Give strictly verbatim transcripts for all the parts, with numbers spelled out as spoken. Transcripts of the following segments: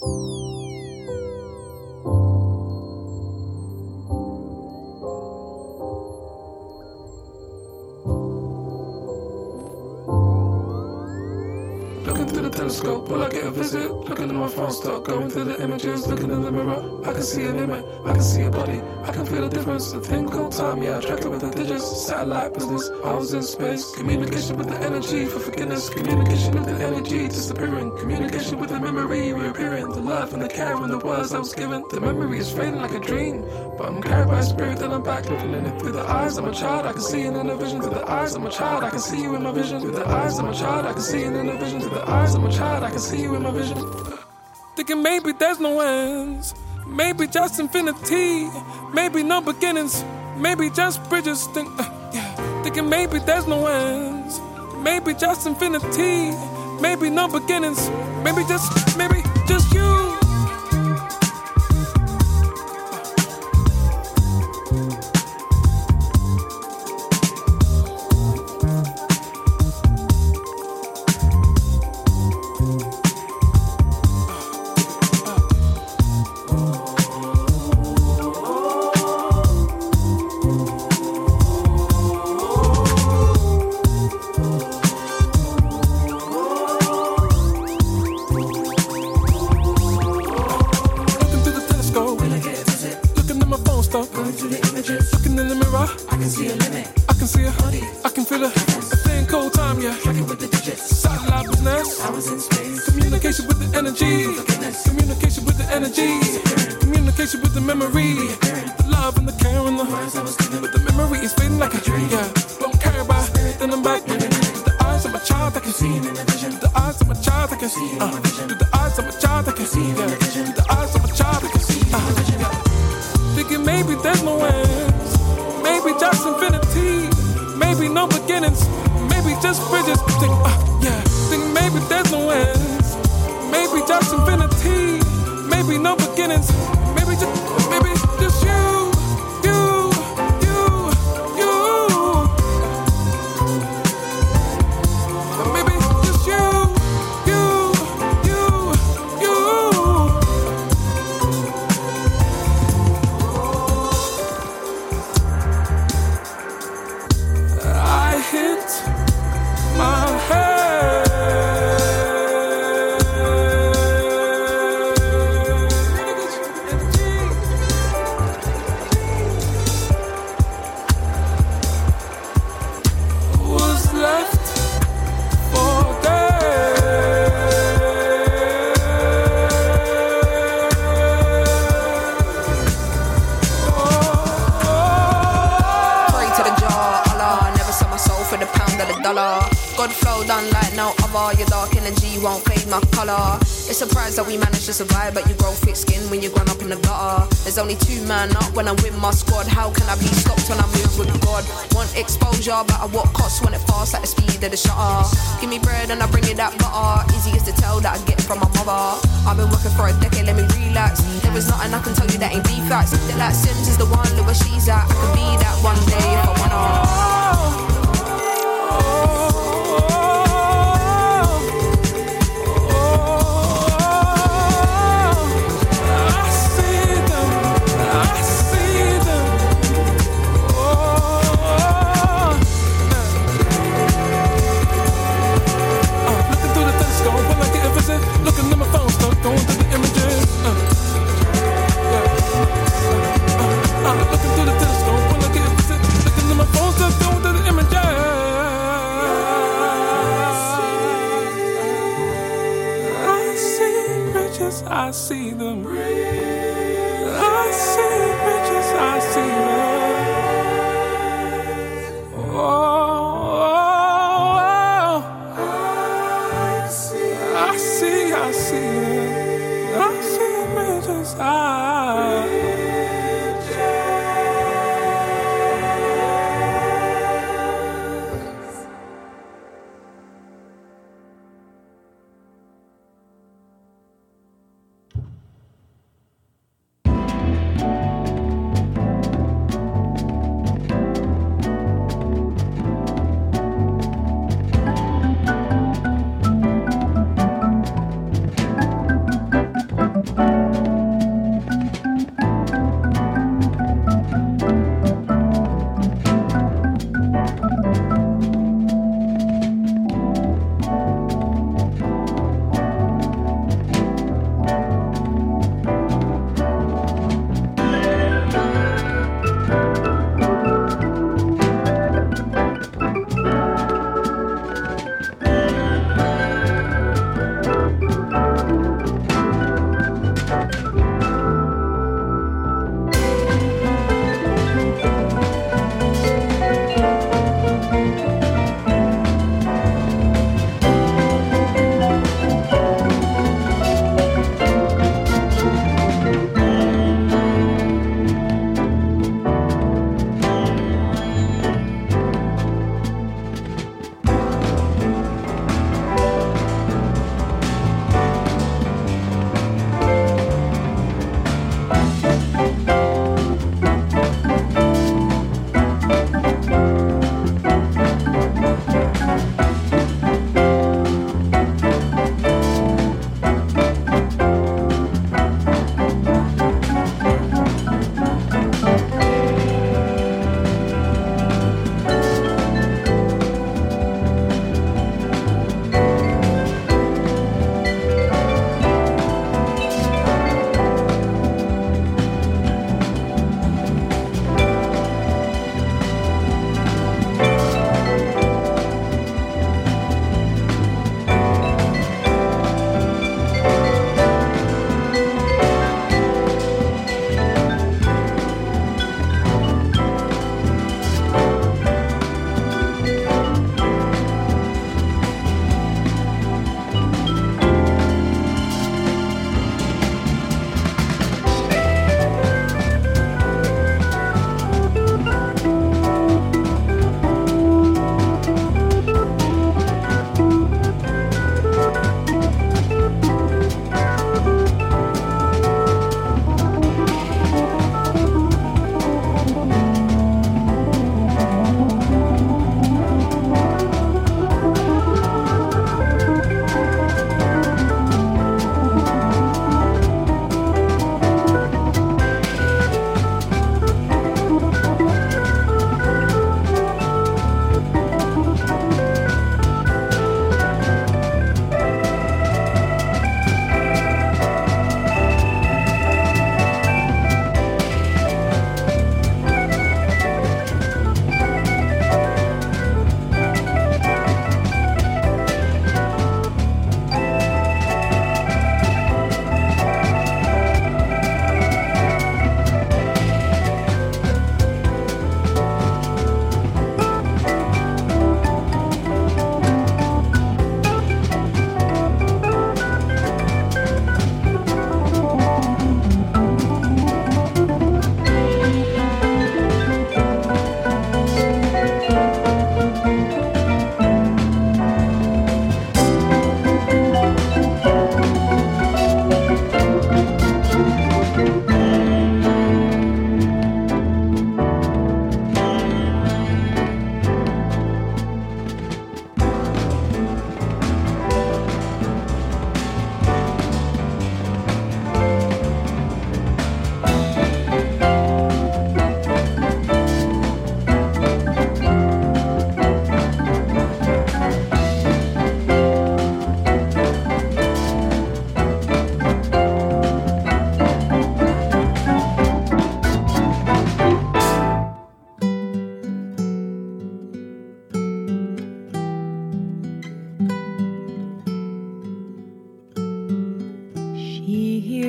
Looking through the telescope, will I get a visit? Looking at my phone, start going through the images. Looking in the mirror, I can see a limit, I can see a body, I can feel a difference. A thing called time, yeah, I track it with the digits. Satellite business, I was in space. Communication with the energy for forgiveness. Communication with the energy disappearing. Communication with the memory reappearing. The love and the care and the words I was given. The memory is fading like a dream, but I'm carried by a spirit that I'm back looking in it. Through the eyes of my child, I can see it in a vision. Through the eyes of my child, I can see you in my vision. Through the eyes of my child, I can see it in a vision. Through the eyes of my child, I can see you in my vision. Thinking maybe there's no ends, maybe just infinity, maybe no beginnings, maybe just bridges. Think, uh, yeah. Thinking maybe there's no ends, maybe just infinity, maybe no beginnings, maybe just, maybe just you. Survive, but you grow thick skin when you're grown up in the gutter. There's only two man up when I'm with my squad. How can I be stopped when I move with God? Want exposure, but at what cost when it fast like the speed of the shutter? Give me bread and I bring it that butter. Easiest to tell that I get it from my mother. I've been working for a decade, let me relax. There is nothing I can tell you that ain't deep facts. They're like Sims is the one, look where she's at. I could be that one day if I wanna. I see them. I see bridges, I see them. Oh, oh, oh. I see, I see, I see them. I see bridges, I.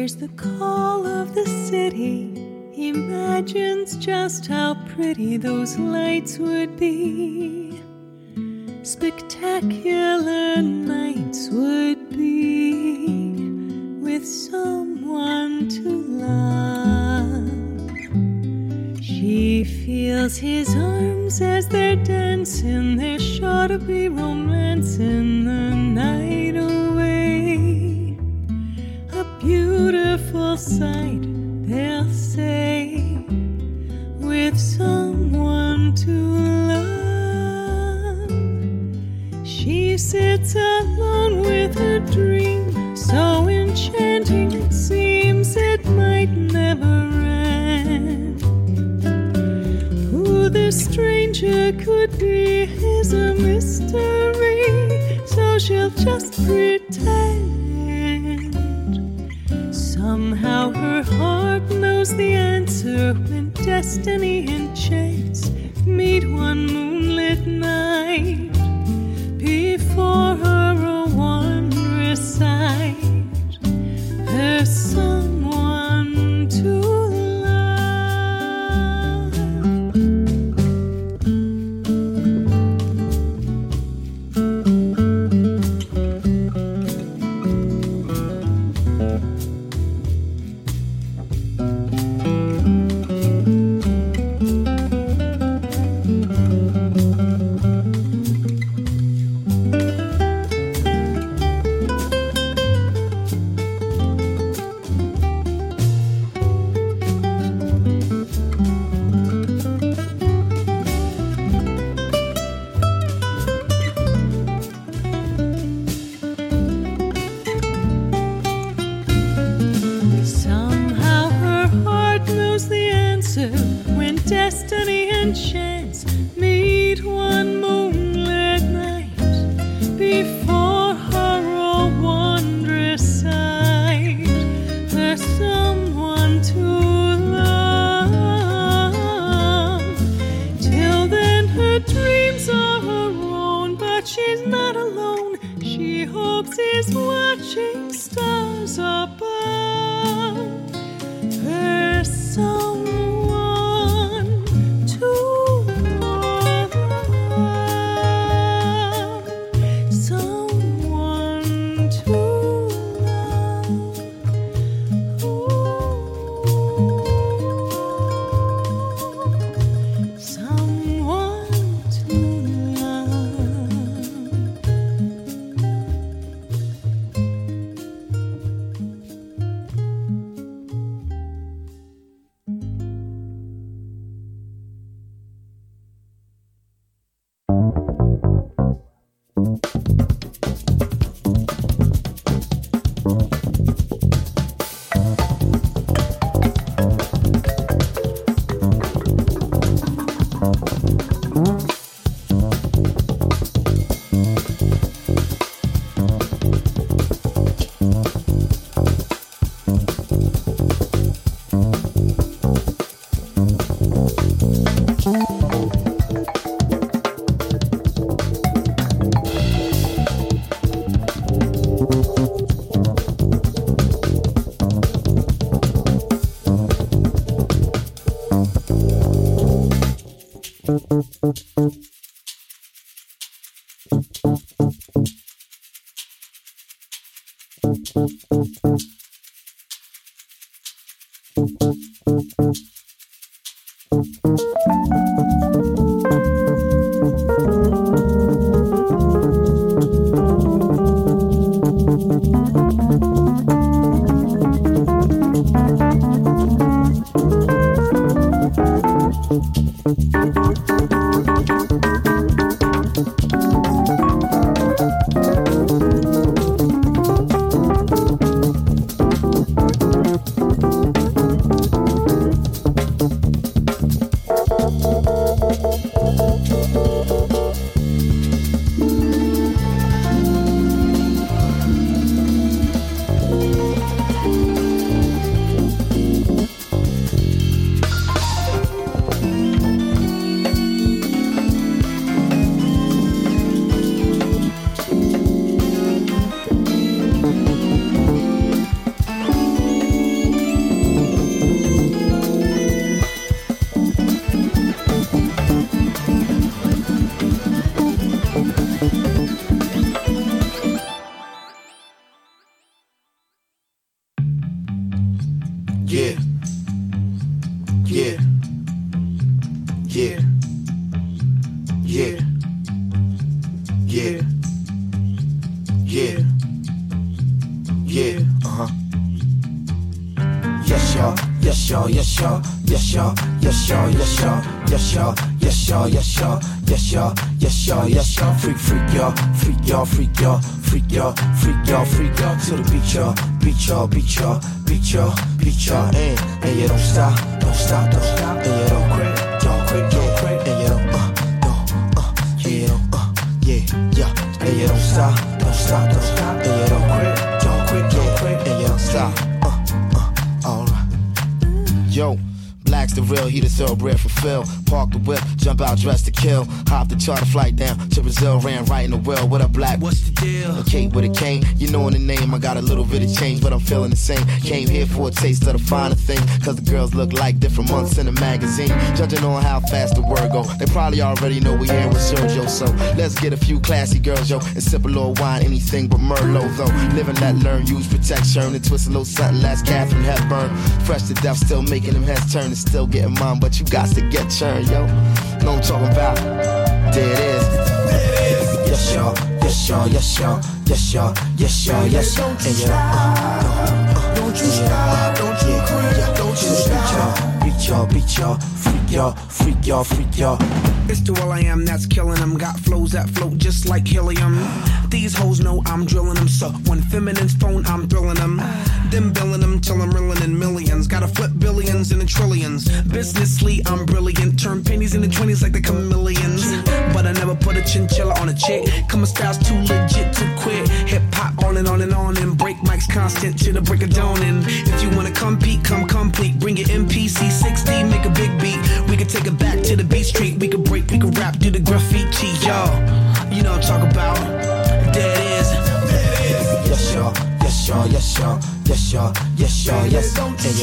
hears the call of the city, imagines just how pretty those lights would be. Spectacular nights would be with someone to love. She feels his arms as they're dancing. There's sure to be romance in the night away. A beautiful sight, they'll say, with someone to love. She sits alone with her dream, so enchanting it seems it might never end. Who this stranger could be is a mystery, so she'll just pretend. Somehow her heart knows the answer when destiny and chance meet one moonlit night. Before her a wondrous sight, there's someone to love. When destiny and chance meet one moonlit night, before her a wondrous sight, there's someone to love. Till then her dreams are her own, but she's not alone. She hopes he's watching stars above. There's someone Yeah. Yeah. Yeah. Yeah. Yeah. Yeah. Yeah. Uh-huh. Yes, y'all. Yes, y'all. Yes, y'all. Yes, y'all. Yes, y'all. Yes, y'all. Yes, y'all. Yes, y'all. Yes, y'all. Yes, y'all. Yes, y'all. Yes, y'all. Freak, freak, y'all. Freak, y'all. Freak, y'all. Freak, y'all. Freak, y'all. Freak, y'all. To the beat, y'all. Beat, y'all. Beat, y'all. Beat, y'all. Beat, y'all. And, and you don't stop. Don't stop. Don't stop. And you don't quit. Don't quit. Don't quit. And you don't, uh, don't, uh, yeah, you don't, uh, yeah, yeah. And you don't stop. Don't stop. Don't stop. And you don't quit. Don't quit. Don't quit. And you don't stop. Uh, uh, alright. Yo. Black's the real, he the thoroughbred for Phil. Park the whip, jump out dressed to kill. Hop the charter flight down to Brazil, ran right in the well with a black. What's the deal? A cake with a cane, you know in the name I got a little bit of change, but I'm feeling the same. Came here for a taste of the finer thing, cause the girls look like different months in a magazine. Judging on how fast the word go, they probably already know we here with Sergio. So let's get a few classy girls, yo, and sip a little wine, anything but Merlot though. Live and let learn, use protection, and twist a little something last Catherine Hepburn. Fresh to death, still making them heads turn. Still getting mine, but you got to get churned, yo. Know what I'm talking about? There it is. Yes, y'all. Yes, y'all. Yes, y'all. Yes, y'all. Yes, y'all. Yes, y'all. And yeah. Don't you stop. Don't you quit. Don't you stop. Beat y'all. Beat y'all. Freak y'all. Freak y'all. Freak y'all. It's the Will I Am that's killing them. Got flows that float just like helium. These hoes know I'm drilling them. So when feminine's phone, I'm thrilling them. Them billing them till I'm reeling in millions. Gotta flip billions into trillions. Businessly, I'm brilliant. Turn pennies into twenties like the chameleons. But I never put a chinchilla on a chick. Cause my style's too legit to quit. Hip hop on and on and on. And break mics constant to the break of dawn. And if you wanna compete, come complete. Bring your M P C sixty, make a big beat. We can take it back to the beat street. We can break, we can rap, do the graffiti, y'all. You know what I'm talking about. There it is. Yes, y'all. Yes, y'all. Yes, y'all. Yes, y'all. Yes, y'all. Yes, y'all. Don't you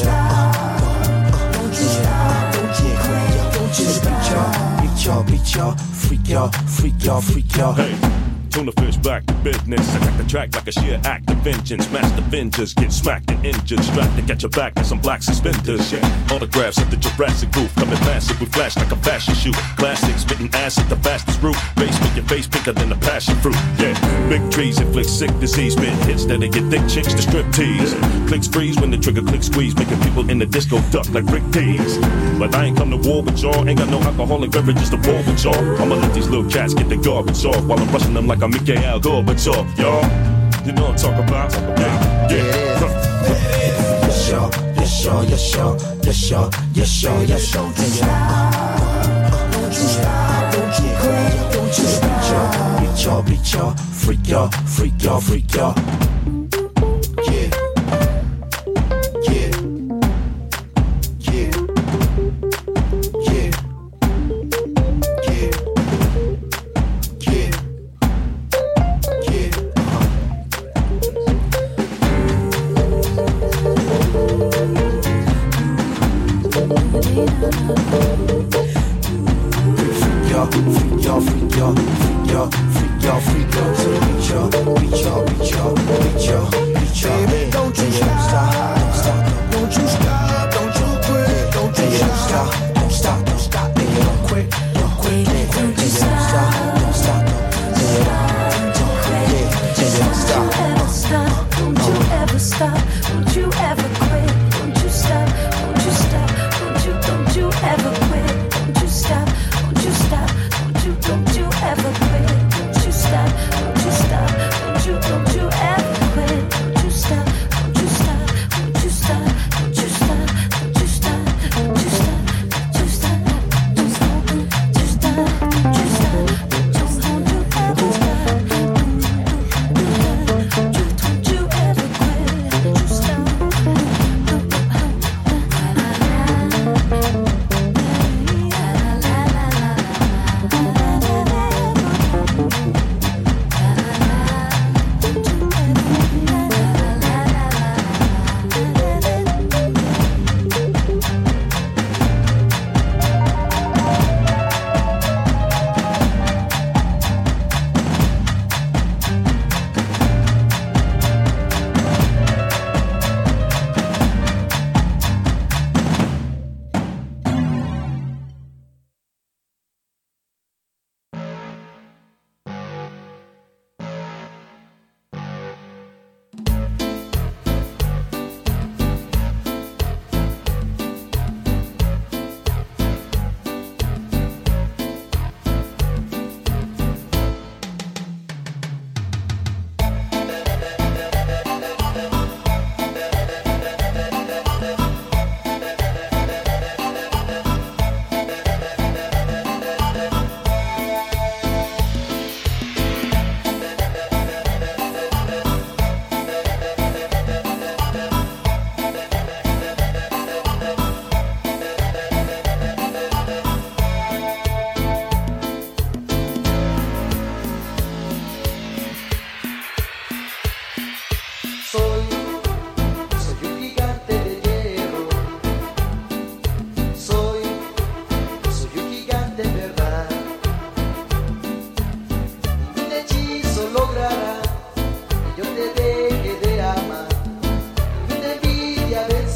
stop. Don't you stop. Don't you quit. Don't you stop. Beat y'all. Beat y'all. Freak y'all. Freak y'all. Freak y'all. Hey. Tuna fish back to business. Attack the track like a sheer act of vengeance. Master Avengers get smacked and injured. Strapped to catch your back with some black suspenders. Yeah. Autographs at the Jurassic roof. Coming massive, we flash like a fashion shoe. Classic, spitting acid, the fastest route. Face make your face pinker than a passion fruit. Yeah. Big trees inflict sick disease. Spit hits that they get thick chicks to strip tease. Clicks freeze when the trigger clicks squeeze. Making people in the disco duck like Rick Tees. But I ain't come to war with y'all. Ain't got no alcoholic beverages to war with y'all. I'ma let these little cats get their garbage off while I'm rushing them like I'm Mikhail Gorbachev, y'all. You know what I'm talking about? Yeah, yeah. Yes, y'all. Yes, y'all. Yes, y'all. Yes, y'all. Yes, y'all. Yes, y'all. Don't you stop. Don't you quit. Don't you stop. Beat y'all. Beat y'all. Freak y'all. Freak y'all. Freak y'all. Yeah. Yeah. Yeah. Yeah. Yeah. Yeah. Freak y'all, freak y'all, freak y'all, freak y'all, freak y'all, freak y'all, so beat y'all, beat y'all, beat y'all, beat y'all, beat y'all. Baby, don't you stop, don't stop, don't you stop, don't you quit, don't you stop, don't stop, don't stop, and you don't quit, don't quit, don't quit, and you don't stop, don't stop, and you don't, don't quit, and you don't stop. Don't you ever stop, don't you ever quit, don't you stop, don't you stop, don't you, don't you ever quit, don't you stop, don't you stop, don't you, don't you ever quit, don't you stop, don't you stop, don't you, don't you ever quit, don't you stop, don't you stop, don't you stop, don't you stop, don't you stop, don't you stop, don't you stop, don't you stop, don't you stop, don't you stop, don't you ever stop, don't you ever quit, don't you stop.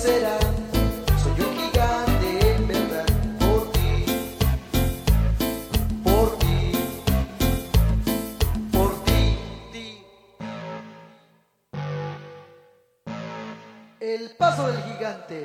será. Soy un gigante en verdad por ti, por ti, por ti, ti. El paso del gigante.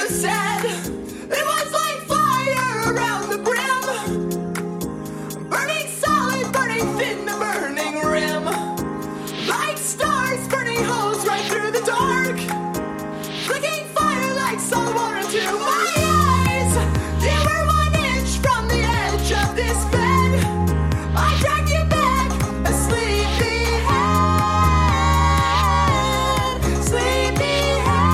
said it was like fire around the brim, burning solid, burning thin, a burning rim, like stars burning holes right through the dark, flicking fire like salt water to my eyes. You were one inch from the edge of this bed. I dragged you back, a sleepyhead, sleepyhead.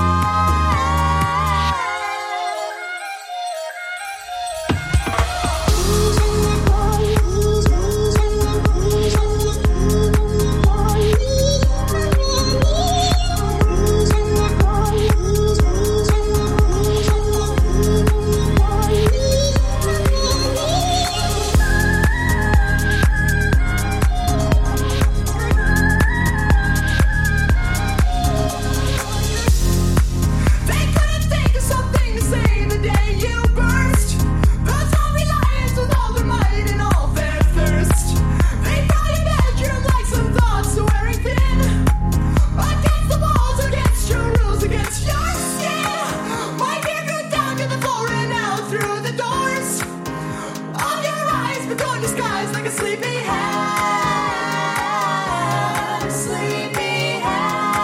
They couldn't think of something to say the day you burst. Those zombie lions with all their might and all their thirst. They fill your bedroom like some thoughts wearing thin. Against the walls, against your rules, against your skin. My fear grew down to the floor and out through the doors of your eyes, but gone disguised like a sleepyhead, sleepyhead.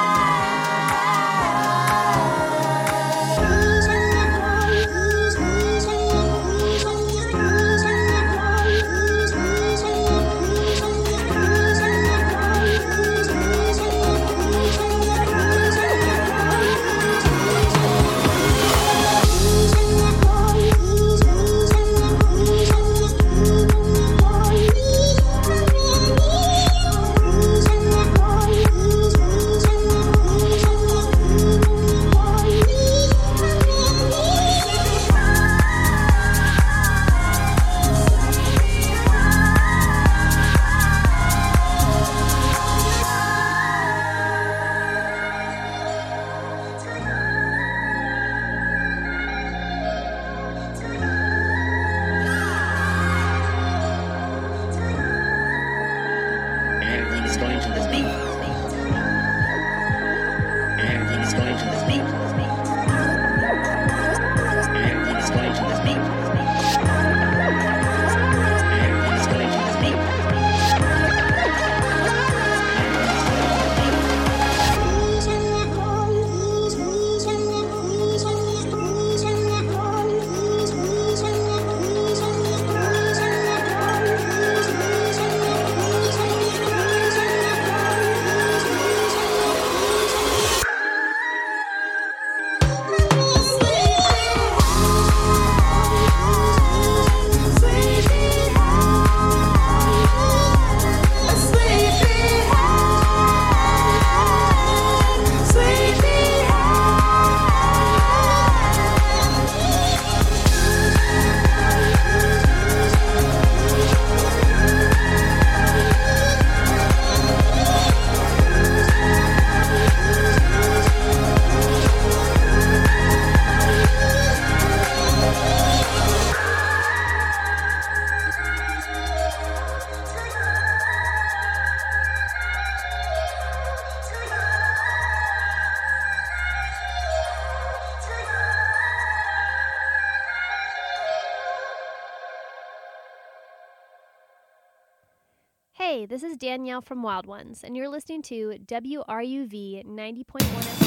Everything is going to this beat. Everything is going to this beat. Everything is going to this beat. Everything is going to this beat. Hey, this is Danielle from Wild Ones, and you're listening to W R U V ninety point one F M.